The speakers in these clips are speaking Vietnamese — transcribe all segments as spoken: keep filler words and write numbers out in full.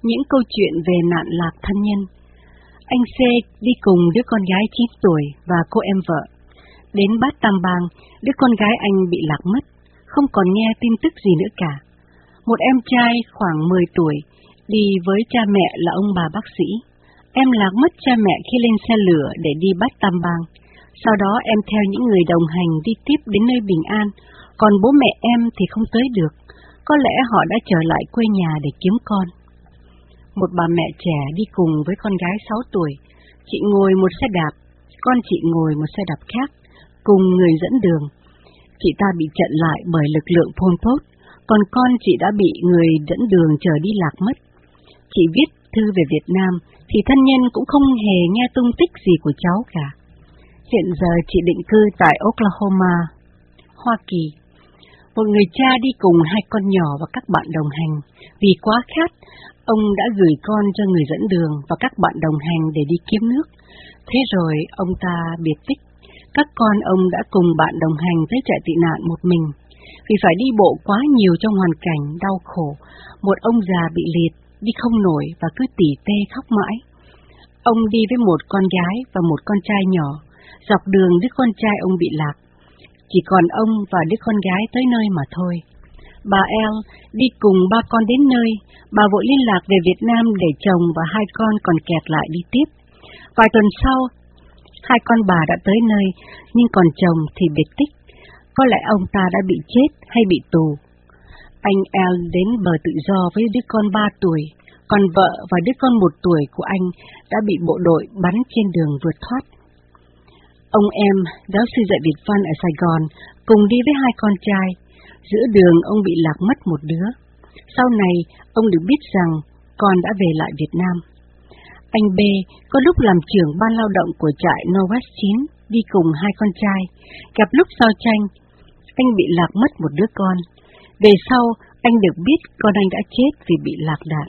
Những câu chuyện về nạn lạc thân nhân. Anh C đi cùng đứa con gái chín tuổi và cô em vợ. Đến Bát Tam Bang, đứa con gái anh bị lạc mất, không còn nghe tin tức gì nữa cả. Một em trai khoảng mười tuổi đi với cha mẹ là ông bà bác sĩ. Em lạc mất cha mẹ khi lên xe lửa để đi Bát Tam Bang. Sau đó em theo những người đồng hành đi tiếp đến nơi bình an, còn bố mẹ em thì không tới được. Có lẽ họ đã trở lại quê nhà để kiếm con. Một bà mẹ trẻ đi cùng với con gái sáu tuổi. Chị ngồi một xe đạp, con chị ngồi một xe đạp khác, cùng người dẫn đường. Chị ta bị chặn lại bởi lực lượng Pol Pot, còn con chị đã bị người dẫn đường chở đi lạc mất. Chị viết thư về Việt Nam, thì thân nhân cũng không hề nghe tung tích gì của cháu cả. Hiện giờ chị định cư tại Oklahoma, Hoa Kỳ. Một người cha đi cùng hai con nhỏ và các bạn đồng hành. Vì quá khát, ông đã gửi con cho người dẫn đường và các bạn đồng hành để đi kiếm nước. Thế rồi ông ta biệt tích. Các con ông đã cùng bạn đồng hành tới trại tị nạn một mình. Vì phải đi bộ quá nhiều trong hoàn cảnh đau khổ, một ông già bị liệt, đi không nổi và cứ tỉ tê khóc mãi. Ông đi với một con gái và một con trai nhỏ. Dọc đường đứa con trai ông bị lạc. Chỉ còn ông và đứa con gái tới nơi mà thôi. Bà El đi cùng ba con đến nơi, bà vội liên lạc về Việt Nam để chồng và hai con còn kẹt lại đi tiếp. Vài tuần sau, hai con bà đã tới nơi, nhưng còn chồng thì biệt tích. Có lẽ ông ta đã bị chết hay bị tù. Anh El đến bờ tự do với đứa con ba tuổi, còn vợ và đứa con một tuổi của anh đã bị bộ đội bắn trên đường vượt thoát. Ông em, giáo sư dạy Việt văn ở Sài Gòn, cùng đi với hai con trai. Giữa đường ông bị lạc mất một đứa. Sau này, ông được biết rằng con đã về lại Việt Nam. Anh B có lúc làm trưởng ban lao động của trại Northwest chín, đi cùng hai con trai. Gặp lúc giao tranh, anh bị lạc mất một đứa con. Về sau, anh được biết con anh đã chết vì bị lạc đạn.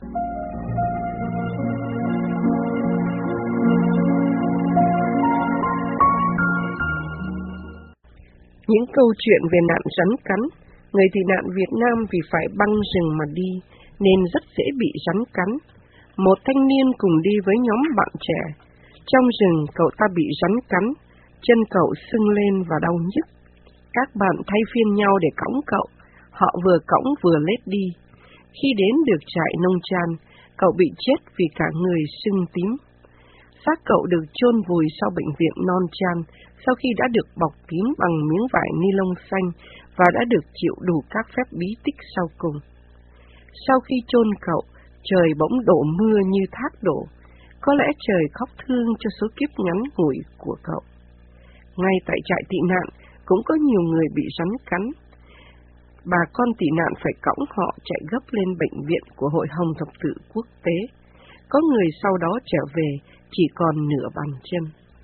Những câu chuyện về nạn rắn cắn. Người tị nạn Việt Nam vì phải băng rừng mà đi, nên rất dễ bị rắn cắn. Một thanh niên cùng đi với nhóm bạn trẻ. Trong rừng, cậu ta bị rắn cắn, chân cậu sưng lên và đau nhức. Các bạn thay phiên nhau để cõng cậu, họ vừa cõng vừa lết đi. Khi đến được trại nông tràn, cậu bị chết vì cả người sưng tím. Xác cậu được chôn vùi sau bệnh viện non tràn, sau khi đã được bọc kín bằng miếng vải ni lông xanh và đã được chịu đủ các phép bí tích sau cùng. Sau khi chôn cậu, trời bỗng đổ mưa như thác đổ. Có lẽ trời khóc thương cho số kiếp ngắn ngủi của cậu. Ngay tại trại tị nạn, cũng có nhiều người bị rắn cắn. Bà con tị nạn phải cõng họ chạy gấp lên bệnh viện của Hội Hồng Thập Tự Quốc tế. Có người sau đó trở về chỉ còn nửa bàn chân.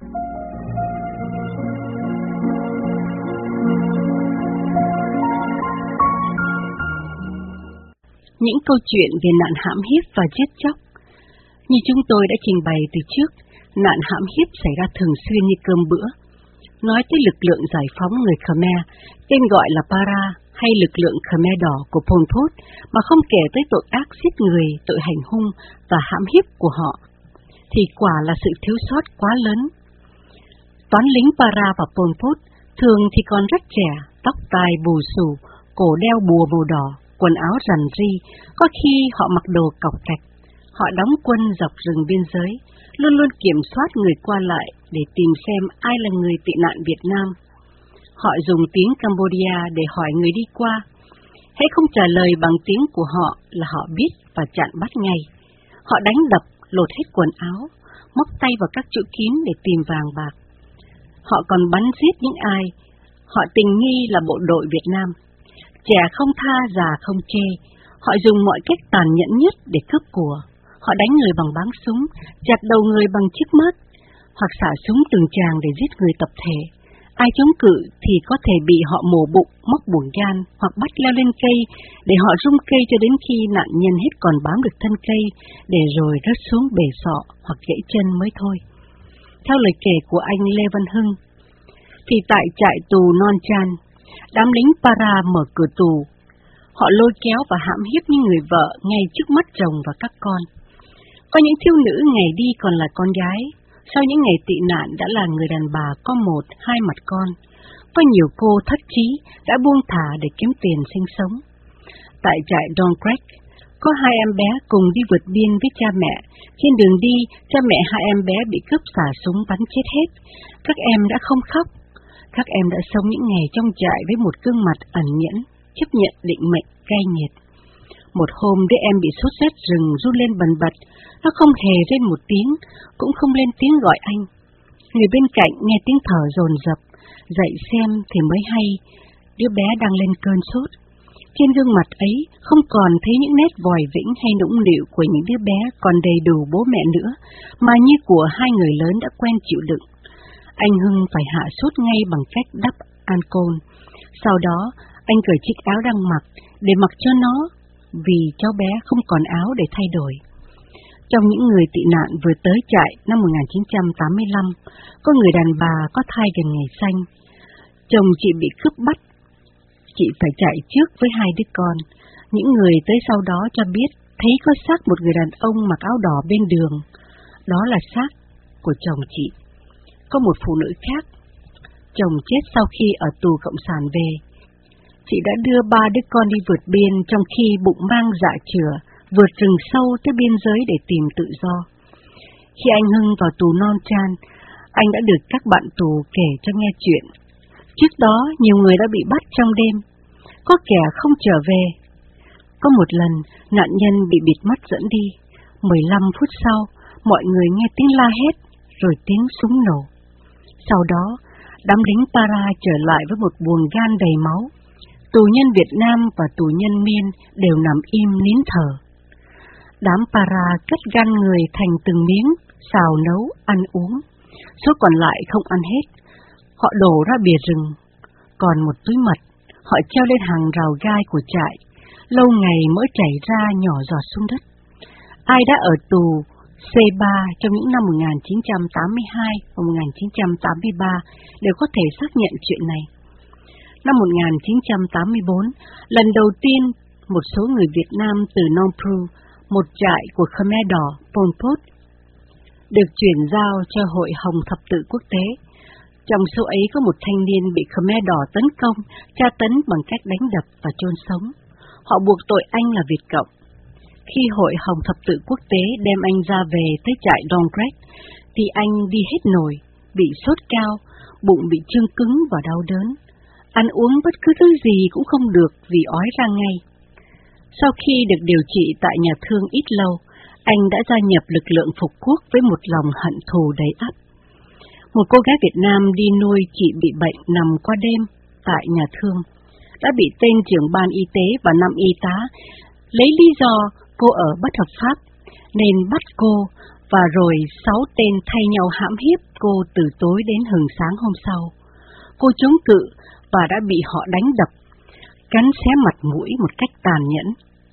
Những câu chuyện về nạn hãm hiếp và giết chóc. Như chúng tôi đã trình bày từ trước, nạn hãm hiếp xảy ra thường xuyên như cơm bữa. Nói tới lực lượng giải phóng người Khmer, tên gọi là Para hay lực lượng Khmer đỏ của Pol Pot, mà không kể tới tội ác giết người, tội hành hung và hãm hiếp của họ, thì quả là sự thiếu sót quá lớn. Toán lính Para và Pol Pot thường thì còn rất trẻ, tóc tai bù xù, cổ đeo bùa màu đỏ, quần áo rằn ri, có khi họ mặc đồ cọc cạch. Họ đóng quân dọc rừng biên giới, luôn luôn kiểm soát người qua lại để tìm xem ai là người tị nạn Việt Nam. Họ dùng tiếng Cambodia để hỏi người đi qua. Hễ không trả lời bằng tiếng của họ là họ biết và chặn bắt ngay. Họ đánh đập, lột hết quần áo, móc tay vào các chỗ kín để tìm vàng bạc. Họ còn bắn giết những ai họ tình nghi là bộ đội Việt Nam. Trẻ không tha, già không chê. Họ dùng mọi cách tàn nhẫn nhất để cướp của. Họ đánh người bằng báng súng, chặt đầu người bằng chiếc mớt, hoặc xả súng từng tràng để giết người tập thể. Ai chống cự thì có thể bị họ mổ bụng, móc buồng gan, hoặc bắt leo lên cây để họ rung cây cho đến khi nạn nhân hết còn bám được thân cây, để rồi rớt xuống bể sọ hoặc gãy chân mới thôi. Theo lời kể của anh Lê Văn Hưng, thì tại trại tù Non Chan, đám lính Para mở cửa tù. Họ lôi kéo và hãm hiếp những người vợ ngay trước mắt chồng và các con. Có những thiếu nữ ngày đi còn là con gái, sau những ngày tị nạn đã là người đàn bà có một, hai mặt con. Có nhiều cô thất trí đã buông thả để kiếm tiền sinh sống. Tại trại Don Craig, có hai em bé cùng đi vượt biên với cha mẹ. Trên đường đi, cha mẹ hai em bé bị cướp xả súng bắn chết hết. Các em đã không khóc. Các em đã sống những ngày trong trại với một gương mặt ẩn nhẫn, chấp nhận định mệnh cay nghiệt. Một hôm đứa em bị sốt rét rừng run lên bần bật, nó không hề rên một tiếng, cũng không lên tiếng gọi anh. Người bên cạnh nghe tiếng thở dồn dập, dậy xem thì mới hay, đứa bé đang lên cơn sốt. Trên gương mặt ấy không còn thấy những nét vòi vĩnh hay nũng nịu của những đứa bé còn đầy đủ bố mẹ nữa, mà như của hai người lớn đã quen chịu đựng. Anh Hưng phải hạ sốt ngay bằng cách đắp ancol. Sau đó, anh cởi chiếc áo đang mặc để mặc cho nó, vì cháu bé không còn áo để thay đổi. Trong những người tị nạn vừa tới trại năm một nghìn chín trăm tám mươi lăm, có người đàn bà có thai gần ngày sanh. Chồng chị bị cướp bắt. Chị phải chạy trước với hai đứa con. Những người tới sau đó cho biết thấy có xác một người đàn ông mặc áo đỏ bên đường. Đó là xác của chồng chị. Có một phụ nữ khác. Chồng chết sau khi ở tù Cộng sản về. Chị đã đưa ba đứa con đi vượt biên trong khi bụng mang dạ chửa, vượt rừng sâu tới biên giới để tìm tự do. Khi anh Hưng vào tù Non Chan, anh đã được các bạn tù kể cho nghe chuyện. Trước đó, nhiều người đã bị bắt trong đêm, có kẻ không trở về. Có một lần, nạn nhân bị bịt mắt dẫn đi. mười lăm phút sau, mọi người nghe tiếng la hét, rồi tiếng súng nổ. Sau đó, đám lính para trở lại với một buồng gan đầy máu. Tù nhân Việt Nam và tù nhân Miên đều nằm im nín thở. Đám para cắt gan người thành từng miếng, xào nấu, ăn uống. Số còn lại không ăn hết. Họ đổ ra bìa rừng. Còn một túi mật, họ treo lên hàng rào gai của trại. Lâu ngày mỡ chảy ra nhỏ giọt xuống đất. Ai đã ở tù C ba trong những năm một nghìn chín trăm tám mươi hai và một nghìn chín trăm tám mươi ba đều có thể xác nhận chuyện này. Năm một nghìn chín trăm tám mươi bốn, lần đầu tiên một số người Việt Nam từ Nong Pru, một trại của Khmer Đỏ Pol Pot, được chuyển giao cho Hội Hồng Thập Tự Quốc tế. Trong số ấy có một thanh niên bị Khmer Đỏ tấn công, tra tấn bằng cách đánh đập và chôn sống. Họ buộc tội anh là Việt Cộng. Khi Hội Hồng Thập Tự Quốc tế đem anh ra về tới trại Don Craig, thì anh đi hết nổi, bị sốt cao, bụng bị trương cứng và đau đớn. Ăn uống bất cứ thứ gì cũng không được vì ói ra ngay. Sau khi được điều trị tại nhà thương ít lâu, anh đã gia nhập lực lượng phục quốc với một lòng hận thù đầy ắp. Một cô gái Việt Nam đi nuôi chị bị bệnh nằm qua đêm tại nhà thương, đã bị tên trưởng ban y tế và năm y tá lấy lý do cô ở bất hợp pháp nên bắt cô, và rồi sáu tên thay nhau hãm hiếp cô từ tối đến hừng sáng hôm sau. Cô chống cự và đã bị họ đánh đập, cắn xé mặt mũi một cách tàn nhẫn.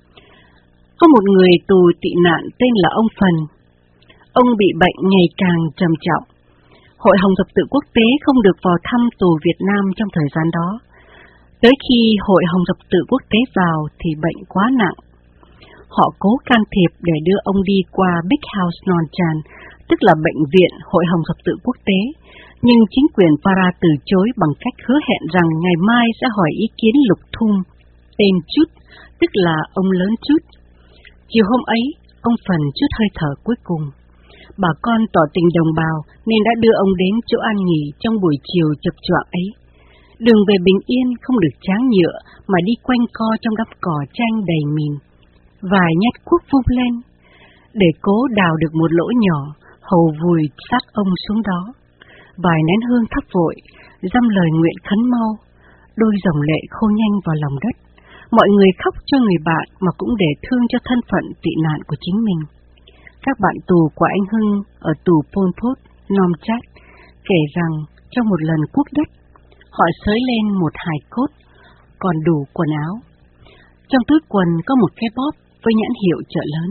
Có một người tù tị nạn tên là ông Phần. Ông bị bệnh ngày càng trầm trọng. Hội Hồng Thập Tự Quốc tế không được vào thăm tù Việt Nam trong thời gian đó. Tới khi Hội Hồng Thập Tự Quốc tế vào thì bệnh quá nặng. Họ cố can thiệp để đưa ông đi qua Big House Non Chan, tức là bệnh viện Hội Hồng Thập Tự Quốc tế, nhưng chính quyền Para từ chối bằng cách hứa hẹn rằng ngày mai sẽ hỏi ý kiến Lục Thum, tên Chút, tức là ông lớn Chút. Chiều hôm ấy, ông Phần chút hơi thở cuối cùng. Bà con tỏ tình đồng bào nên đã đưa ông đến chỗ an nghỉ trong buổi chiều chập choạng ấy. Đường về bình yên không được tráng nhựa mà đi quanh co trong đám cỏ tranh đầy mìn. Vài nhát cuốc vung lên, để cố đào được một lỗ nhỏ, hầu vùi xác ông xuống đó. Vài nén hương thắp vội, dăm lời nguyện khấn mau, đôi dòng lệ khô nhanh vào lòng đất. Mọi người khóc cho người bạn mà cũng để thương cho thân phận tị nạn của chính mình. Các bạn tù của anh Hưng ở tù Pol Pot, Nom Chat kể rằng trong một lần cuốc đất, họ xới lên một hài cốt, còn đủ quần áo. Trong túi quần có một cái bóp với nhãn hiệu chợ lớn.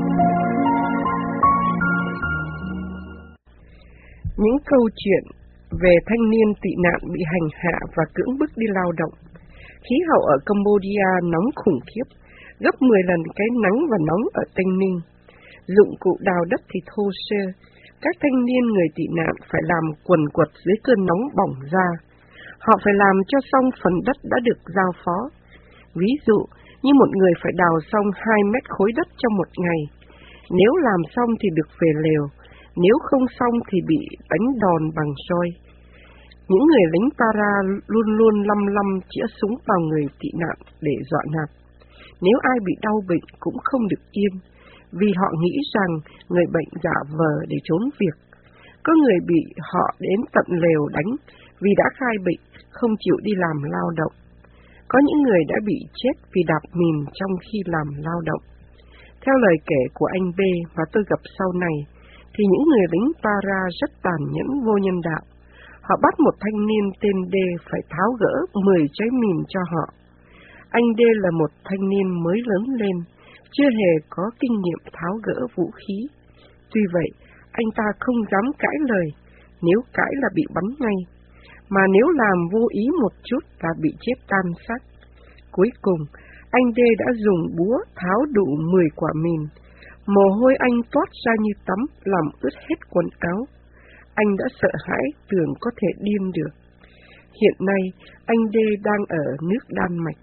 Những câu chuyện về thanh niên tị nạn bị hành hạ và cưỡng bức đi lao động. Khí hậu ở Cambodia nóng khủng khiếp, gấp mười lần cái nắng và nóng ở Tây Ninh. Dụng cụ đào đất thì thô sơ, các thanh niên người tị nạn phải làm quần quật dưới cơn nóng bỏng ra. Họ phải làm cho xong phần đất đã được giao phó. Ví dụ, như một người phải đào xong hai mét khối đất trong một ngày. Nếu làm xong thì được về lều, nếu không xong thì bị đánh đòn bằng roi. Những người lính para luôn luôn lăm lăm chĩa súng vào người tị nạn để dọa nạt. Nếu ai bị đau bệnh cũng không được yên, vì họ nghĩ rằng người bệnh giả vờ để trốn việc. Có người bị họ đến tận lều đánh vì đã khai bệnh, không chịu đi làm lao động. Có những người đã bị chết vì đạp mìn trong khi làm lao động. Theo lời kể của anh B mà tôi gặp sau này, thì những người lính para rất tàn nhẫn vô nhân đạo. Họ bắt một thanh niên tên D phải tháo gỡ mười trái mìn cho họ. Anh D là một thanh niên mới lớn lên, chưa hề có kinh nghiệm tháo gỡ vũ khí. Tuy vậy, anh ta không dám cãi lời, nếu cãi là bị bắn ngay, mà nếu làm vô ý một chút là bị chết tan xác. Cuối cùng, anh D đã dùng búa tháo đủ mười quả mìn. Mồ hôi anh toát ra như tắm, làm ướt hết quần áo. Anh đã sợ hãi, tưởng có thể điên được. Hiện nay, anh D đang ở nước Đan Mạch.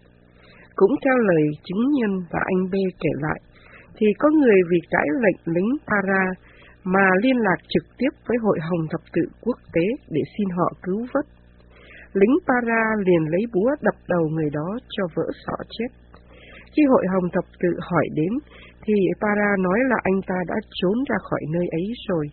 Cũng theo lời chứng nhân và anh B kể lại, thì có người vì cãi lệnh lính para mà liên lạc trực tiếp với Hội Hồng Thập Tự Quốc tế để xin họ cứu vớt. Lính para liền lấy búa đập đầu người đó cho vỡ sọ chết. Khi Hội Hồng Thập Tự hỏi đến, thì para nói là anh ta đã trốn ra khỏi nơi ấy rồi.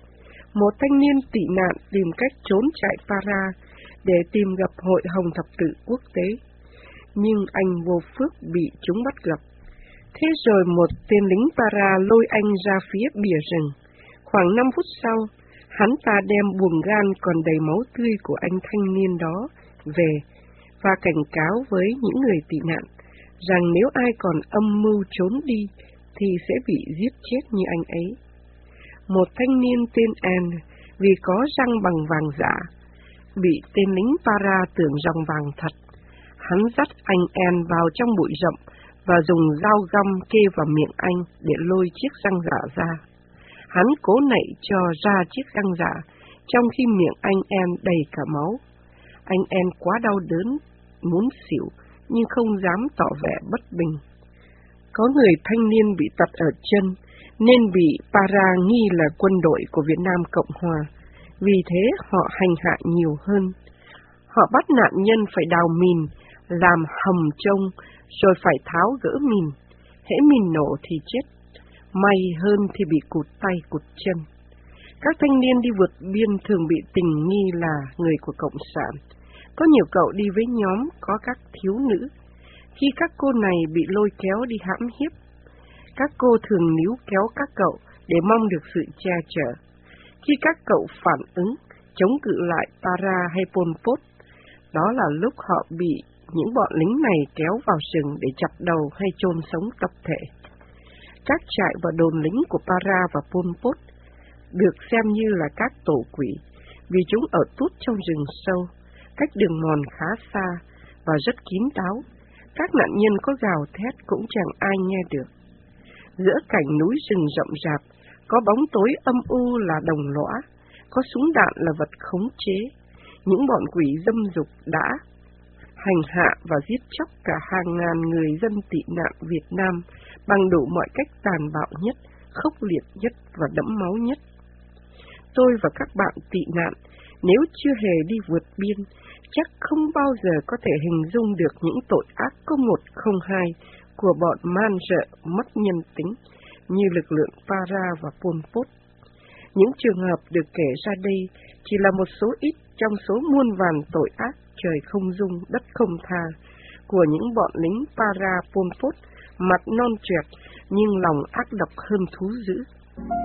Một thanh niên tị nạn tìm cách trốn chạy para để tìm gặp Hội Hồng Thập Tự Quốc tế, nhưng anh vô phước bị chúng bắt gặp. Thế rồi một tên lính para lôi anh ra phía bìa rừng. Khoảng năm phút sau, hắn ta đem buồng gan còn đầy máu tươi của anh thanh niên đó về và cảnh cáo với những người tị nạn rằng nếu ai còn âm mưu trốn đi thì sẽ bị giết chết như anh ấy. Một thanh niên tên An vì có răng bằng vàng giả, bị tên lính para tưởng răng vàng thật. Hắn dắt anh An vào trong bụi rậm và dùng dao găm kê vào miệng anh để lôi chiếc răng giả ra. Hắn cố nạy cho ra chiếc răng giả, trong khi miệng anh An đầy cả máu. Anh An quá đau đớn, muốn xỉu, nhưng không dám tỏ vẻ bất bình. Có người thanh niên bị tật ở chân, nên bị para nghi là quân đội của Việt Nam Cộng Hòa, vì thế họ hành hạ nhiều hơn. Họ bắt nạn nhân phải đào mìn, làm hầm trông, rồi phải tháo gỡ mìn. Hễ mìn nổ thì chết, may hơn thì bị cụt tay cụt chân. Các thanh niên đi vượt biên thường bị tình nghi là người của Cộng sản. Có nhiều cậu đi với nhóm có các thiếu nữ. Khi các cô này bị lôi kéo đi hãm hiếp, các cô thường níu kéo các cậu để mong được sự che chở. Khi các cậu phản ứng, chống cự lại para hay Pol Pot, đó là lúc họ bị những bọn lính này kéo vào rừng để chặt đầu hay chôn sống tập thể. Các trại và đồn lính của para và Pol Pot được xem như là các tổ quỷ, vì chúng ở tút trong rừng sâu, cách đường mòn khá xa và rất kín đáo. Các nạn nhân có gào thét cũng chẳng ai nghe được. Giữa cảnh núi rừng rậm rạp, có bóng tối âm u là đồng lõa, có súng đạn là vật khống chế. Những bọn quỷ dâm dục đã hành hạ và giết chóc cả hàng ngàn người dân tị nạn Việt Nam bằng đủ mọi cách tàn bạo nhất, khốc liệt nhất và đẫm máu nhất. Tôi và các bạn tị nạn, nếu chưa hề đi vượt biên, chắc không bao giờ có thể hình dung được những tội ác có một không hai của bọn man rợ mất nhân tính như lực lượng para và Pol Pot. Những trường hợp được kể ra đây chỉ là một số ít trong số muôn vàn tội ác trời không dung đất không tha của những bọn lính para Pol Pot, mặt non choẹt nhưng lòng ác độc hơn thú dữ.